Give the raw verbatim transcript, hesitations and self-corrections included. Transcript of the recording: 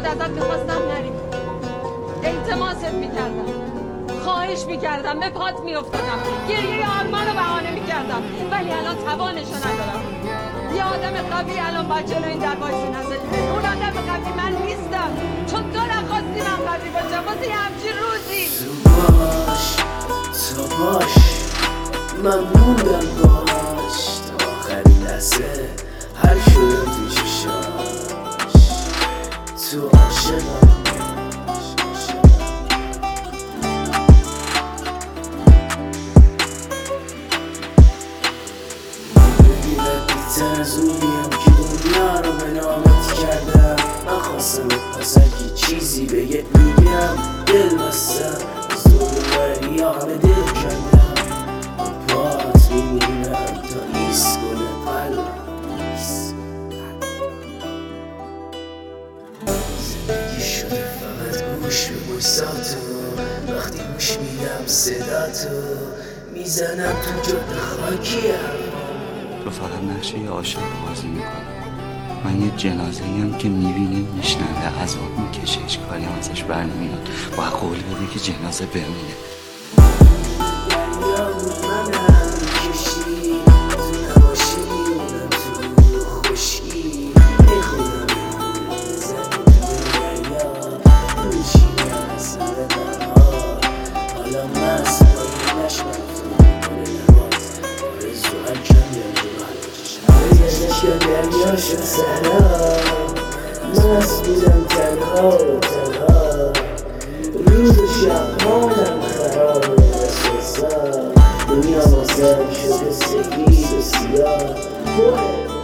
ازت میخواستم نری، التماست میکردم، خواهش میکردم، به پات میافتادم، گریه آرمان رو بهانه میکردم، ولی الان توانشو ندارم. یه آدم قوی الان باید جلو این در وایسی نزدی. اون آدم قوی من نیستم، چون تو نخواستی من قوی باشم واسه یه همچین روزی. تو باش تو باش من موندم باش تا آخرین لحظه هر شده تو چشاش تو عاشقم بیتر از اونیم که دنیا رو به نامت کردم. من خواستم بپس اگه چیزی بگه میگم دل بستم از دور یا همه دل کردم پات میمونم تا ایست کنه قلبم. زندگی شده فقط گوش به بایستاتو، وقتی گوش میدم صداتو میزنم تو جاده خاکی هم. تو فقط نقشه یه عاشق بازی میکنه، من یه جنازه ایم که میبینه میشننده عذاب میکشه، هیچ کاری هم ازش بر نمیاد، باید قول بده که جنازه بمونه. دریا شد سهرا مست بودم تنها و تنها، روز و شب حالم خراب دست و سا، دنیا واسم شده سفید و سیاه.